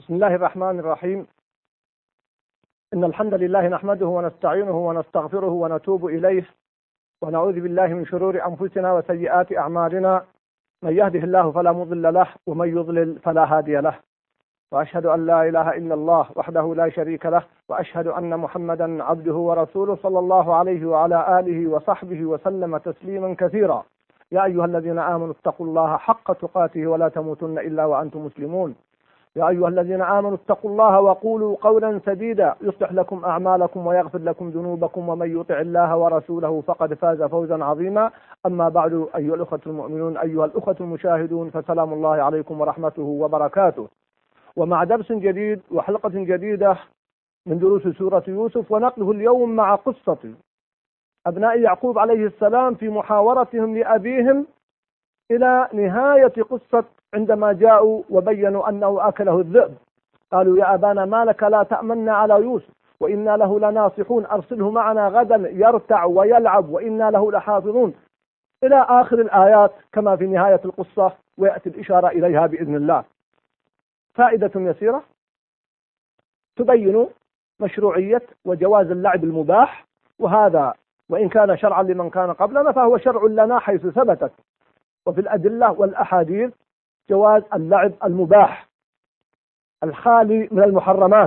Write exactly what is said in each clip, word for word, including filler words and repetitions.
بسم الله الرحمن الرحيم. إن الحمد لله نحمده ونستعينه ونستغفره ونتوب إليه ونعوذ بالله من شرور أنفسنا وسيئات أعمالنا، من يهده الله فلا مضل له ومن يضلل فلا هادي له، وأشهد أن لا إله إلا الله وحده لا شريك له، وأشهد أن محمدا عبده ورسوله صلى الله عليه وعلى آله وصحبه وسلم تسليما كثيرا. يا أيها الذين آمنوا اتقوا الله حق تقاته ولا تموتن إلا وأنتم مسلمون. يا أيها الذين آمنوا اتقوا الله وقولوا قولا سديدا يصلح لكم أعمالكم ويغفر لكم ذنوبكم، ومن يطع الله ورسوله فقد فاز فوزا عظيما. أما بعد، أيها الأخوة المؤمنون، أيها الأخوة المشاهدون، فسلام الله عليكم ورحمته وبركاته، ومع درس جديد وحلقة جديدة من دروس سورة يوسف، ونقله اليوم مع قصة أبناء يعقوب عليه السلام في محاورتهم لأبيهم إلى نهاية قصة عندما جاءوا وبينوا أنه أكله الذئب. قالوا: يا أبانا ما لك لا تأمنا على يوسف وإنا له لناصحون، أرسله معنا غدا يرتع ويلعب وإنا له لحافظون، إلى آخر الآيات كما في نهاية القصة، ويأتي الإشارة إليها بإذن الله. فائدة يسيرة تبين مشروعية وجواز اللعب المباح، وهذا وإن كان شرعا لمن كان قبلنا فهو شرع لنا حيث ثبتت وفي الأدلة والأحاديث جواز اللعب المباح الخالي من المحرمات.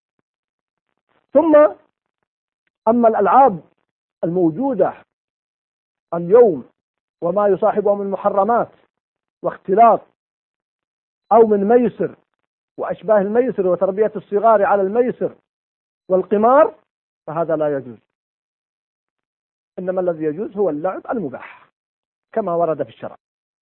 ثم أما الألعاب الموجودة اليوم وما يصاحبها من محرمات واختلاط أو من ميسر وأشباه الميسر وتربية الصغار على الميسر والقمار، فهذا لا يجوز، إنما الذي يجوز هو اللعب المباح كما ورد في الشرع.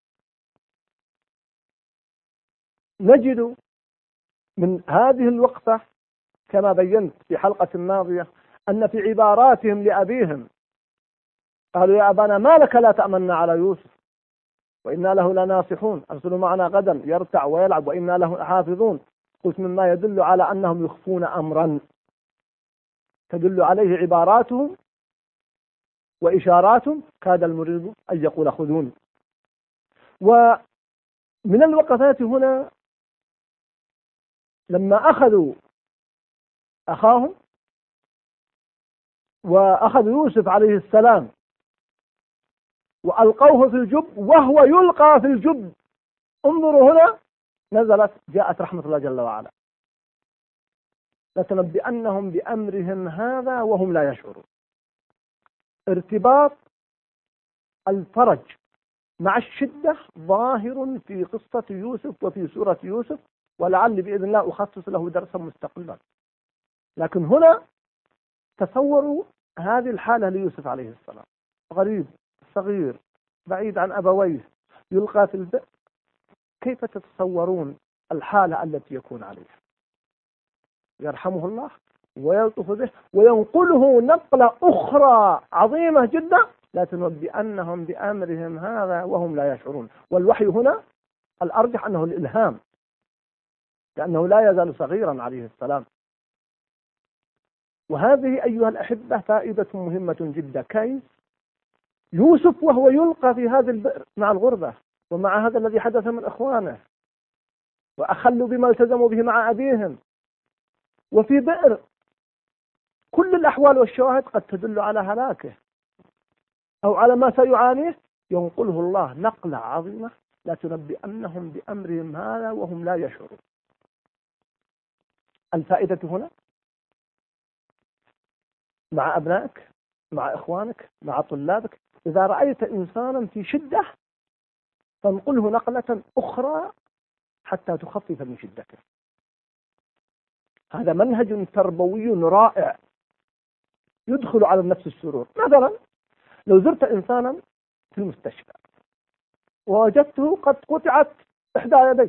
نجد من هذه الوقفة كما بينت في حلقة ماضية أن في عباراتهم لأبيهم قالوا: يا أبانا ما لك لا تأمنا على يوسف وإنا له لناصحون، أرسلوا معنا غدا يرتع ويلعب وإنا له حافظون. قلت مما يدل على أنهم يخفون أمرا تدل عليه عباراتهم وإشاراتهم، كاد المريد أن يقول خذوني. ومن الوقفات هنا لما أخذوا أخاهم وأخذوا يوسف عليه السلام وألقوه في الجب وهو يلقى في الجب، انظروا هنا نزلت جاءت رحمة الله جل وعلا: لتنبئنهم بأمرهم هذا وهم لا يشعرون. ارتباط الفرج مع الشدة ظاهر في قصة يوسف وفي سورة يوسف، ولعل بإذن الله أخصص له درسا مستقلا. لكن هنا تصوروا هذه الحالة ليوسف عليه السلام، غريب صغير بعيد عن أبويه يلقى في البئر، كيف تتصورون الحالة التي يكون عليها؟ يرحمه الله ويلطف به وينقله نقلة أخرى عظيمة جدا: لا تنبئنهم بأمرهم هذا وهم لا يشعرون. والوحي هنا الأرجح أنه الإلهام، لأنه لا يزال صغيرا عليه السلام. وهذه أيها الأحبة فائدة مهمة جدا. كيف يوسف وهو يلقى في هذا البئر مع الغربة ومع هذا الذي حدث من إخوانه وأخلوا بما التزموا به مع أبيهم، وفي بئر كل الأحوال والشواهد قد تدل على هلاكه أو على ما سيعانيه، ينقله الله نقلة عظيمة: لا تنبئنهم بأمرهم هذا وهم لا يشعرون. الفائدة هنا مع أبنائك، مع إخوانك، مع طلابك، إذا رأيت إنسانا في شدة فانقله نقلة أخرى حتى تخفف من شدته. هذا منهج تربوي رائع يدخل على النفس السرور. مثلا لو زرت إنسانا في المستشفى ووجدته قد قطعت إحدى يديه،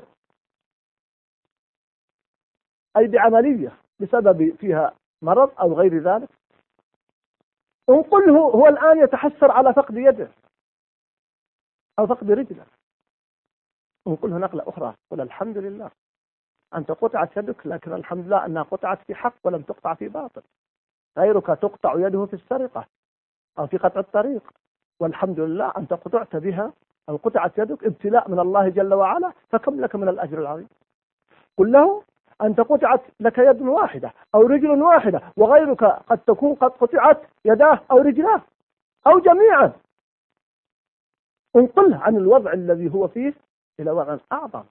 أي بعملية بسبب فيها مرض أو غير ذلك، انقله، هو الآن يتحسر على فقد يده أو فقد رجله، انقله نقلة أخرى: قل الحمد لله أنت قطعت يدك، لكن الحمد لله أنها قطعت في حق ولم تقطع في باطل. غيرك تقطع يده في السرقة أو في قطع الطريق، والحمد لله أنت قطعت بها أو قطعت يدك ابتلاء من الله جل وعلا، فكم لك من الأجر العظيم. قل له أنت قطعت لك يد واحدة أو رجل واحدة، وغيرك قد تكون قد قطعت يداه أو رجلاه أو جميعا. انقله عن الوضع الذي هو فيه إلى وضع أعظم.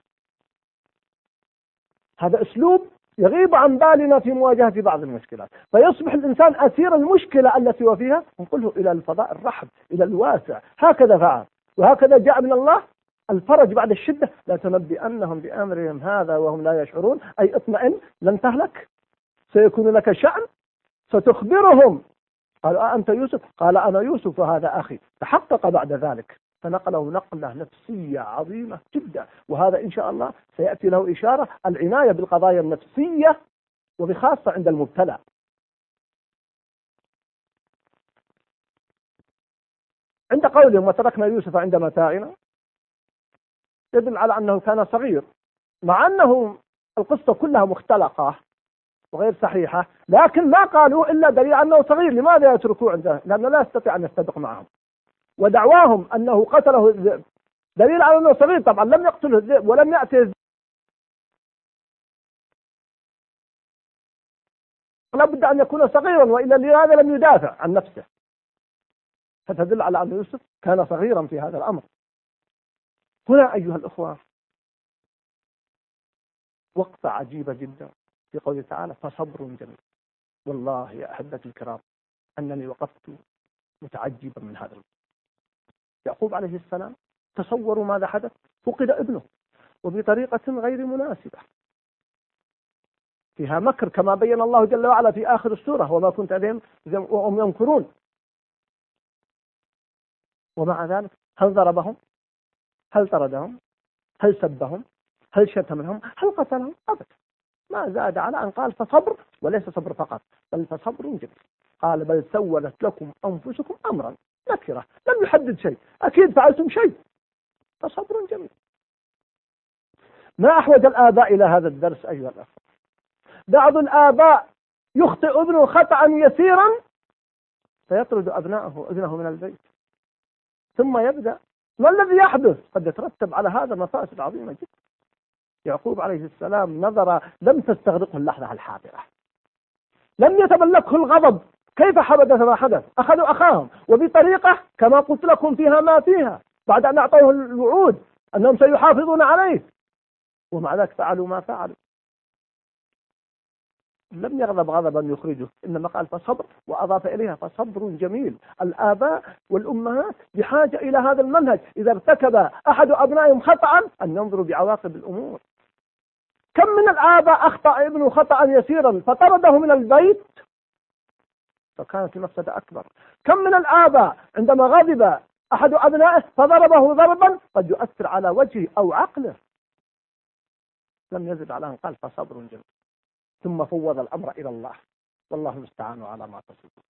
هذا أسلوب يغيب عن بالنا في مواجهة بعض المشكلات، فيصبح الإنسان أسير المشكلة التي هو فيها، انقله إلى الفضاء الرحب، إلى الواسع. هكذا فعل، وهكذا جاء من الله الفرج بعد الشدة. لا تنبئنهم بأمرهم هذا وهم لا يشعرون، أي اطمئن لن تهلك، سيكون لك شأن ستخبرهم. قال أنت يوسف؟ قال أنا يوسف وهذا أخي. تحقق بعد ذلك فنقله نقلة نفسية عظيمة جدا، وهذا إن شاء الله سيأتي له إشارة العناية بالقضايا النفسية وبخاصة عند المبتلى. عند قولهم وتركنا يوسف عند متاعنا يدل على أنه كان صغير، مع أنه القصة كلها مختلقة وغير صحيحة، لكن ما قالوا إلا دليل أنه صغير. لماذا يتركوه عنده؟ لأنه لا يستطيع أن يستدق معهم، ودعواهم أنه قتله الذئب دليل على أنه صغير. طبعا لم يقتله الذئب ولم يأتي الذئب، لابد أن يكون صغيرا، وإلا لهذا لم يدافع عن نفسه. فتدل على أن يوسف كان صغيرا في هذا الأمر. هنا أيها الأخوة وقفة عجيبة جدا في قوله تعالى فصبر جميل. والله يا أحبتي الكرام أنني وقفت متعجبا من هذا الموضوع. يعقوب عليه السلام تصوروا ماذا حدث. فقد ابنه وبطريقة غير مناسبة، فيها مكر كما بين الله جل وعلا في آخر السورة وما كنت عليهم وهم ينكرون. ومع ذلك هل ضربهم؟ هل طردهم؟ هل سبهم؟ هل شتمهم؟ هل قتلهم؟ أبدا، ما زاد على أن قال فصبر، وليس صبر فقط بل فصبر جميل. قال بل سولت لكم أنفسكم أمرا، نكرة لم يحدد شيء، أكيد فعلتم شيء، فصبر جميل. ما أحوج الآباء إلى هذا الدرس أيها الأخوة. بعض الآباء يخطئ ابنه خطأ يسيرا فيطرد أبنائه ابنه من البيت، ثم يبدأ. ما الذي يحدث؟ قد يترتب على هذا مفاسد عظيمة جدا. يعقوب عليه السلام نظر لم تستغرقه اللحظة الحاضرة، لم يتملكه الغضب. كيف حدث ما حدث؟ أخذوا أخاهم وبطريقة كما قلت لكم فيها ما فيها، بعد أن أعطوه الوعود أنهم سيحافظون عليه، ومع ذلك فعلوا ما فعلوا. لم يغضب غضبا يخرجه، إنما قال فصبر، وأضاف إليها فصبر جميل. الآباء والأمهات بحاجة إلى هذا المنهج. إذا ارتكب أحد أبنائهم خطأ أن ينظروا بعواقب الأمور. كم من الآباء أخطأ ابنه خطأ يسيرا فطرده من البيت فكانت المفسدة أكبر. كم من الآباء عندما غضب أحد أبنائه فضربه ضربا قد يؤثر على وجهه أو عقله. لم يزد على أن قال فصبر جميل، ثم فوض الأمر إلى الله، والله المستعان على ما تصفون.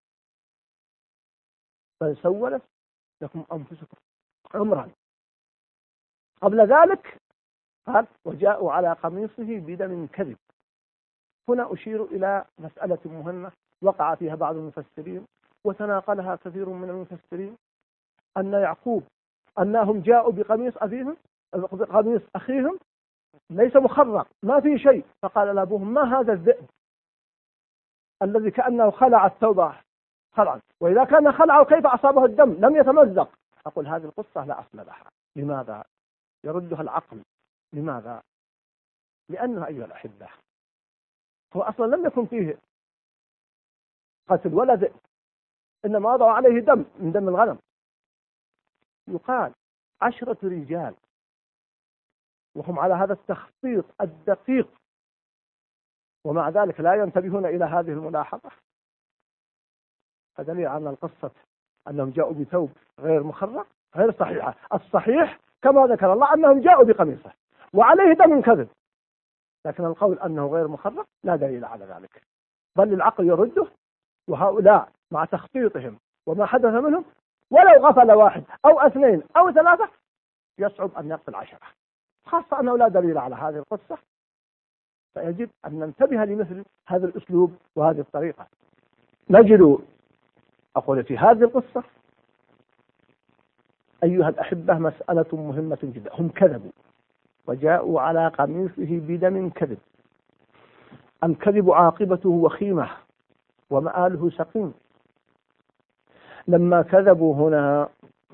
بل سولت لكم أنفسكم أمرا. قبل ذلك قال وجاءوا على قميصه بدم كذب. هنا أشير إلى مسألة مهمة وقع فيها بعض المفسرين وتناقلها كثير من المفسرين، أن يعقوب أنهم جاءوا بقميص أبيهم بقميص أخيهم ليس مخرق ما في شيء، فقال لأبوهم ما هذا الذئب الذي كأنه خلع الثوب خلعا، وإذا كان خلعه كيف أصابه الدم لم يتمزق. أقول هذه القصة لا أصل لها. لماذا؟ يردها العقل. لماذا؟ لأنه أيها الأحبة هو أصلا لم يكن فيه قتل ولا ذئب، إنما وضعوا عليه دم من دم الغنم. يقال عشرة رجال وهم على هذا التخطيط الدقيق، ومع ذلك لا ينتبهون إلى هذه الملاحظة. فدليل على القصة أنهم جاءوا بثوب غير مخرق غير صحيحة. الصحيح كما ذكر الله أنهم جاءوا بقميصه وعليه دم كذب، لكن القول أنه غير مخرق لا دليل على ذلك، بل العقل يرده. وهؤلاء مع تخطيطهم وما حدث منهم ولو غفل واحد أو اثنين أو ثلاثة يصعب أن يقتل عشرة، خاصة أنه لا دليل على هذه القصة. فيجب أن ننتبه لمثل هذا الأسلوب وهذه الطريقة. نجد أقول في هذه القصة أيها الأحبة مسألة مهمة جدا. هم كذبوا وجاءوا على قميصه بدم كذب. الكذب عاقبته وخيمة ومآله سقيم. لما كذبوا هنا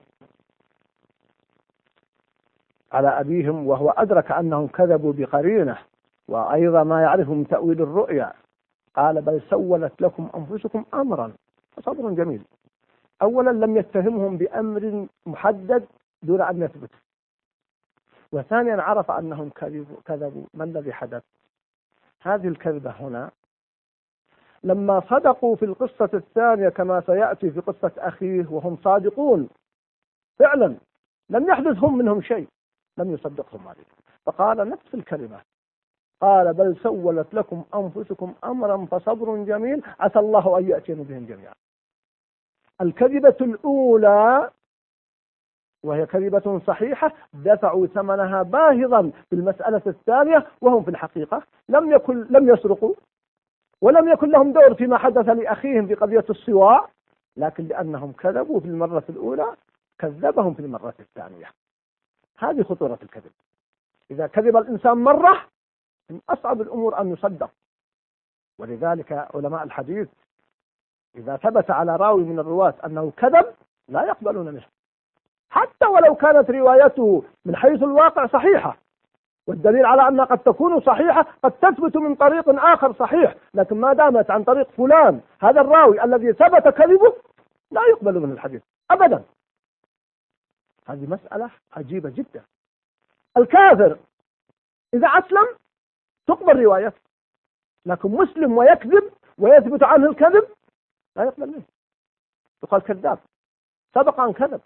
على أبيهم وهو أدرك أنهم كذبوا بقرينة وأيضا ما يعرف من تأويل الرؤيا، قال بل سولت لكم أنفسكم أمرا فصبر جميل. أولا لم يتهمهم بأمر محدد دون أن يثبت، وثانيا عرف أنهم كذبوا. ما الذي حدث؟ هذه الكذبة هنا لما صدقوا في القصة الثانية كما سيأتي في قصة أخيه وهم صادقون فعلا لم يحدث هم منهم شيء، لم يصدقهم عليه، فقال نفس الكلمة، قال بل سولت لكم أنفسكم أمرا فصبر جميل عسى الله أن يأتينا بهم جميعا. الكذبة الأولى وهي كذبة صحيحة دفعوا ثمنها باهظا في المسألة الثانية، وهم في الحقيقة لم يكن لم يسرقوا ولم يكن لهم دور فيما حدث لأخيهم في قضية الصواع، لكن لأنهم كذبوا في المرة الأولى كذبهم في المرة الثانية. هذه خطورة الكذب. إذا كذب الإنسان مرة من أصعب الأمور أن يصدق، ولذلك علماء الحديث إذا ثبت على راوي من الرواة أنه كذب لا يقبلون منه، حتى ولو كانت روايته من حيث الواقع صحيحة، والدليل على أنها قد تكون صحيحة قد تثبت من طريق آخر صحيح، لكن ما دامت عن طريق فلان هذا الراوي الذي ثبت كذبه لا يقبل من الحديث أبدا. هذه مسألة عجيبة جدا. الكافر إذا أسلم تقبل روايته، لكن مسلم ويكذب ويثبت عنه الكذب لا يقبل منه، يقال كذاب سبق أن كذب.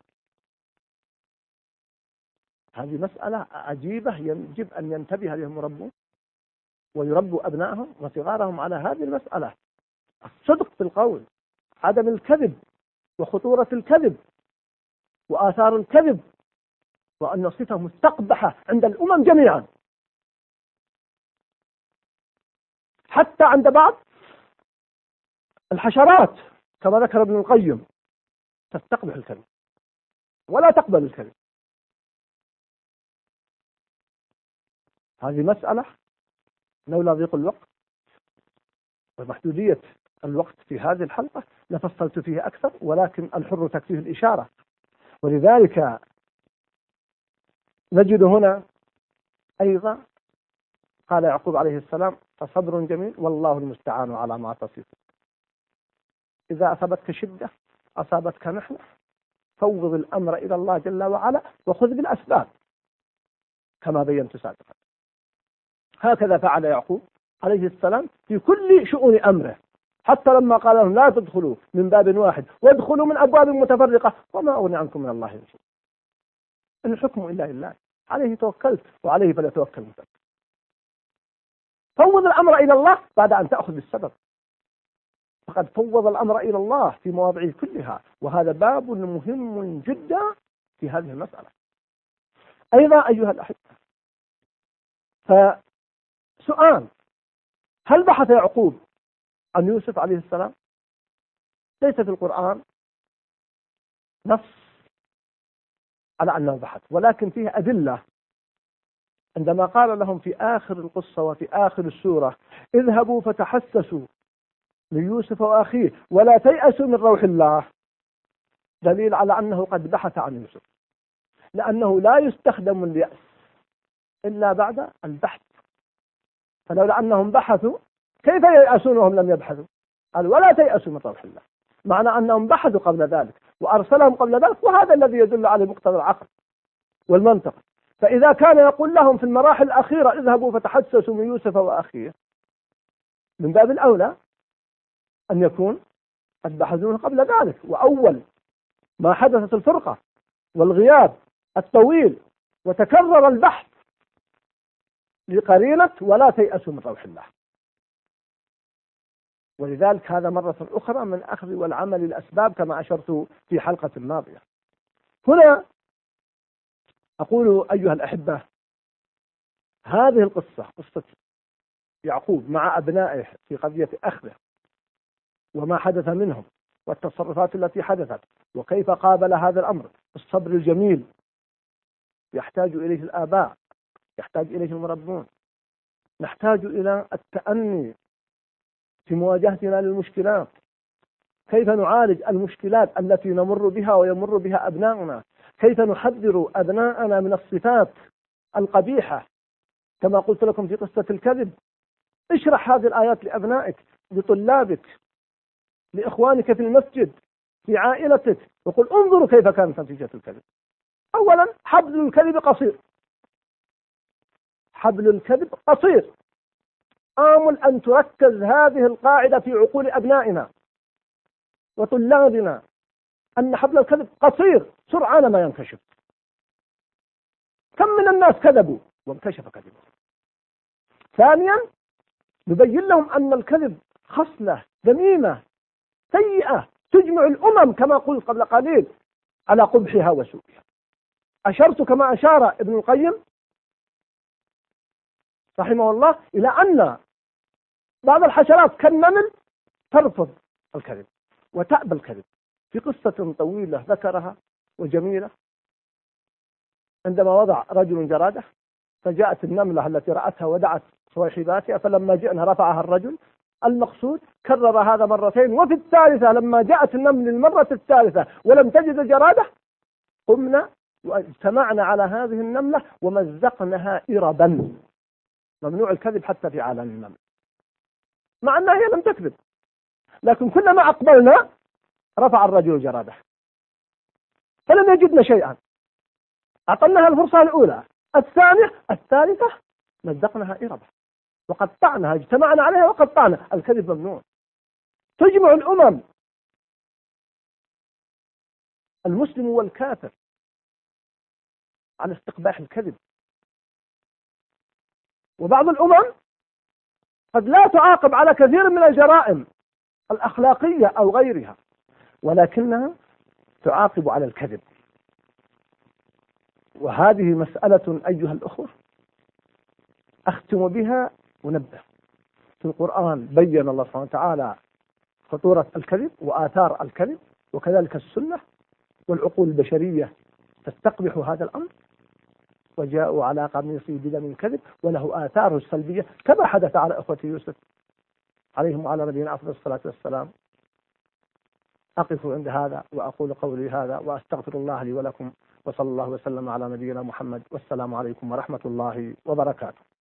هذه مسألة عجيبة يجب أن ينتبه لها المربون ويربوا أبنائهم وصغارهم على هذه المسألة، الصدق في القول، عدم الكذب وخطورة الكذب وآثار الكذب، وأن صفة مستقبحة عند الأمم جميعا، حتى عند بعض الحشرات كما ذكر ابن القيم تستقبح الكذب ولا تقبل الكذب. هذه مسألة لولا ضيق الوقت ومحدودية الوقت في هذه الحلقة لفصلت فيه أكثر، ولكن الحر تكفيه الإشارة. ولذلك نجد هنا أيضا قال يعقوب عليه السلام فصبر جميل والله المستعان على ما تصفون. إذا أصابتك شدة أصابتك محنة فوض الأمر إلى الله جل وعلا وخذ بالأسباب كما بينت سابقا. هكذا فعل يعقوب عليه السلام في كل شؤون أمره، حتى لما قال لهم لا تدخلوا من باب واحد وادخلوا من أبواب متفرقة وما أغني عنكم من الله من شيء إن الحكم إلا لله عليه توكلت وعليه فليتوكل المتوكل. فوض الأمر إلى الله بعد أن تأخذ بالسبب، فقد فوض الأمر إلى الله في مواضعه كلها، وهذا باب مهم جدا في هذه المسألة. أيضا أيها الأحبة، فسؤال: هل بحث يعقوب عن يوسف عليه السلام؟ ليس في القرآن نص على أنه بحث، ولكن فيه أدلة. عندما قال لهم في آخر القصة وفي آخر السورة اذهبوا فتحسسوا من يوسف وأخيه ولا تيأسوا من روح الله، دليل على أنه قد بحث عن يوسف، لأنه لا يستخدم اليأس إلا بعد البحث. فلولا أنهم بحثوا كيف ييأسون وهم لم يبحثوا؟ قال ولا تيأسوا من روح الله، معنى أنهم بحثوا قبل ذلك وأرسلهم قبل ذلك، وهذا الذي يدل على مقتضى العقل والمنطق. فإذا كان يقول لهم في المراحل الأخيرة اذهبوا فتحسسوا من يوسف وأخيه، من باب الأولى أن يكون قد بحثوه قبل ذلك، وأول ما حدثت الفرقة والغياب الطويل وتكرر البحث لقرينة ولا تيأسوا من روح الله. ولذلك هذا مرة أخرى من أخذ والعمل الأسباب كما أشرت في حلقة الماضية. هنا أقول أيها الأحبة، هذه القصة قصة يعقوب مع أبنائه في قضية أخذه وما حدث منهم والتصرفات التي حدثت وكيف قابل هذا الأمر الصبر الجميل يحتاج إليه الآباء، يحتاج إليه المربون، نحتاج إلى التأني في مواجهتنا للمشكلات، كيف نعالج المشكلات التي نمر بها ويمر بها أبناؤنا، كيف نحذر أبناءنا من الصفات القبيحة كما قلت لكم في قصة الكذب. اشرح هذه الآيات لأبنائك، لطلابك، لإخوانك في المسجد، في عائلتك، وقل انظروا كيف كانت نتيجة الكذب. أولا حبل الكذب قصير، حبل الكذب قصير. آمل أن تركز هذه القاعدة في عقول أبنائنا وطلابنا، أن حبل الكذب قصير سرعان ما ينكشف. كم من الناس كذبوا وانكشف كذبهم. ثانيا نبين لهم أن الكذب خصلة ذميمة سيئة تجمع الأمم كما قلت قبل قليل على قبحها وسوءها. أشرت كما أشار ابن القيم رحمه الله إلى أن بعض الحشرات كالنمل ترفض الكذب وتأبى الكذب، في قصة طويلة ذكرها وجميلة. عندما وضع رجل جرادة فجاءت النملة التي رأتها ودعت صويحباتها، فلما جئنا رفعها الرجل. المقصود كرر هذا مرتين، وفي الثالثة لما جاءت النمل للمرة الثالثة ولم تجد جرادة قمنا واجتمعنا على هذه النملة ومزقناها إربا. ممنوع الكذب حتى في عالم النمل، مع أنها هي لم تكذب، لكن كلما أقبلنا رفع الرجل جرادة فلم يجدنا شيئا. أعطناها الفرصة الأولى، الثانية، الثالثة مزقناها إربا وقطعناها، اجتمعنا عليها وقطعنا. الكذب ممنوع. تجمع الأمم، المسلم والكافر، على استقباح الكذب. وبعض الأمم قد لا تعاقب على كثير من الجرائم الأخلاقية أو غيرها، ولكنها تعاقب على الكذب. وهذه مسألة أيها الأخوة أختم بها ونبه. في القرآن بين الله سبحانه وتعالى خطورة الكذب وآثار الكذب، وكذلك السنة والعقول البشرية تستقبح هذا الأمر، وجاءوا على قميصه بدم الكذب وله آثاره السلبية كما حدث على أخوة يوسف عليهم وعلى نبينا أفضل الصلاة والسلام. أقف عند هذا وأقول قولي هذا وأستغفر الله لي ولكم، وصلى الله وسلم على نبينا محمد، والسلام عليكم ورحمة الله وبركاته.